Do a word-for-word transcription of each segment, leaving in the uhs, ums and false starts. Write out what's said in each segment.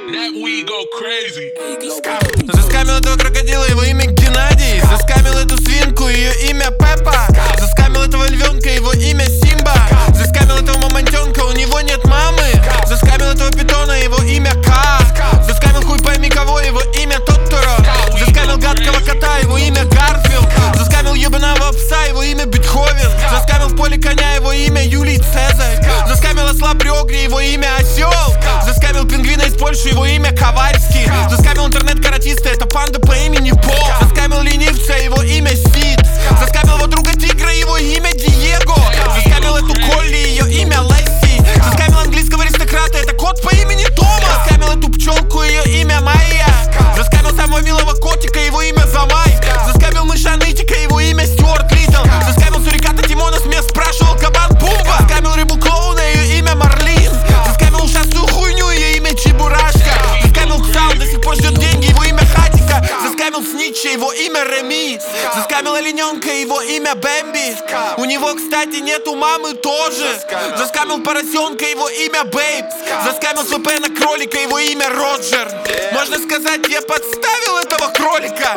Заскамил этого крокодила, его имя Геннадий. Заскамил эту свинку, ее имя Пеппа. Заскамил этого львенка, его имя Симба. Заскамил этого мамонтенка, у него нет мамы. Заскамил этого питона, его имя Ка. Заскамил хуй пойми кого, его имя Тоторо. Заскамил гадкого кота, его имя Гарфилд. Заскамил ебаного пса, его имя Бетховен. Заскамил в поле коня, его имя Юлий Цезарь. Заскамил осла при огре, его имя Осел. Заскамил пингвина из Польши, его имя Ковальский. Заскамил интернет-каратиста, это панда по имени Пол. Заскамил ленивца, его имя Сид. Заскамил его друга тигра, его имя Диего. Заскамил эту Колли, ее имя Лесси. Заскамил английского аристократа, это кот по имени Тома. Заскамил эту пчелку, ее имя Майя. Заскамил самого милого котика, его имя Замай. Заскамил мыша нытика, его имя Стюарт Литл. Заскамил суриката Тимона, с мест спрашивал кабан Пумба. Заскамил рыбу клоуна, ее имя Марлин. Заскамил ушастую хуйню, ее имя Чебурашка. Заскамил пса, он до сих пор ждет деньги, его имя Хатика. Заскамил снитча, его имя Реми. Заскамил олененка, его имя Бэмби. У него, кстати, нету мамы тоже. Заскамил поросенка, его имя Бэйб. Заскамил с ВП на кролика, его имя Роджер. Можно сказать, я подставил этого кролика.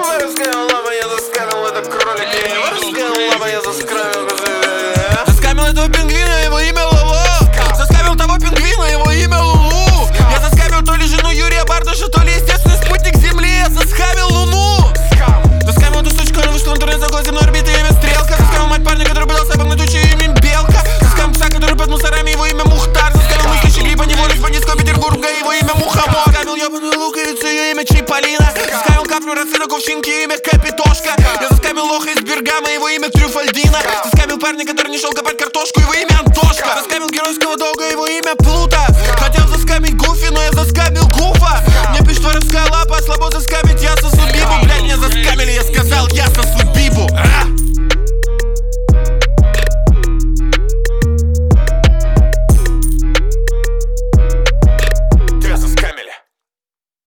Заскамил этого пингвина, его имя Лоло. Заскамил того пингвина, его имя Лулу. Я заскамил то ли жену Юрия Бардуша, то ли естественный спутник Земли. Я заскамил Луну. Заскамил эту сучку, она вышла на интернет за глаз земной орбиты, имя Стрелка. Заскамил мать парня, который пытался обогнать тучу, имя Белка. Заскамил пса, который под мусорами, его имя Мухтар. Заскамил мыслящий гриб, не волю с бандитского Петербурга, его имя Мухомор. Заскамил ебаную луковицу, ее имя Чиполлино. Заскамил каплю рацина кувшинки, имя Капитошка. Я заскамил лоха из Бергама, его имя Трюфальдина. Заскамил парня, который не шел копать картошку.